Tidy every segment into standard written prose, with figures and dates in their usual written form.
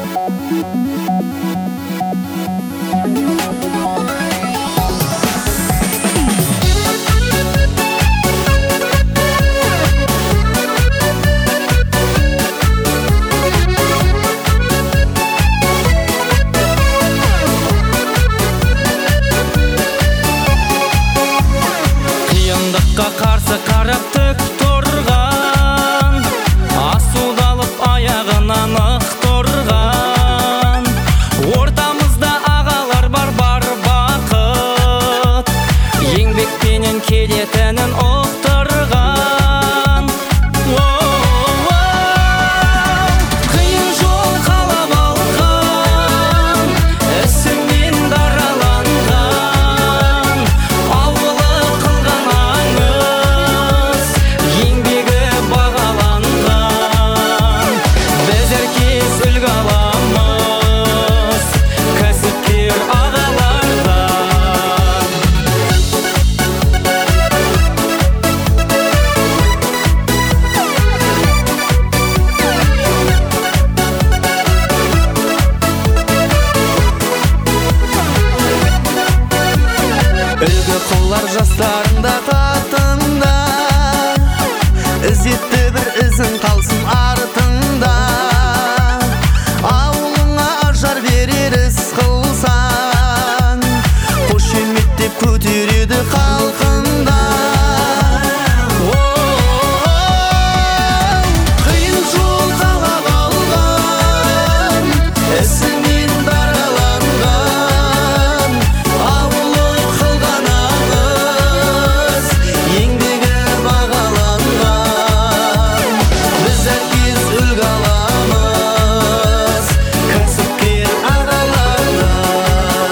Қарсы қарап тік тұрған, асудалып аяғынан ық тұрған, ортамызда ағалар бар бақыт, еңбекпенен келетінін ұқтырған. Қиын жол қалап алған, ісіңмен дараланған, ауылы қылған еңбегі бағаланған. Біз әркез үлгі аламыз кәсіпкер ағалардан. Үлгі қолар жастарында татында, ізетті бір ізін қалсын артында. Ауылыңа ажар берер іс қылсан, қошеметтеп көтереді халқында. Қиын жол қалап алған, ісімен дараланған, ауылы қылған аңыз, еңбегі бағаланған. Біз әркез үлгі аламыз кәсіпкер ағалардан.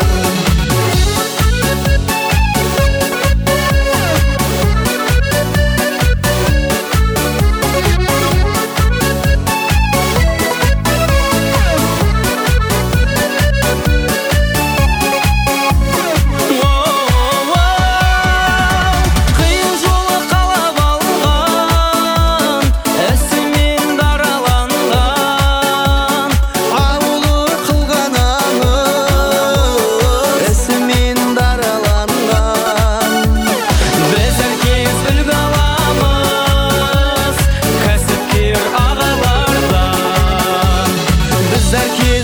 Қиын жолы қалап алған, ісімен дараланған, ауылы қылған аңыз, ісімен дараланған. Біз әркез үлгі аламыз кәсіпкер ағалардан. Біз әркез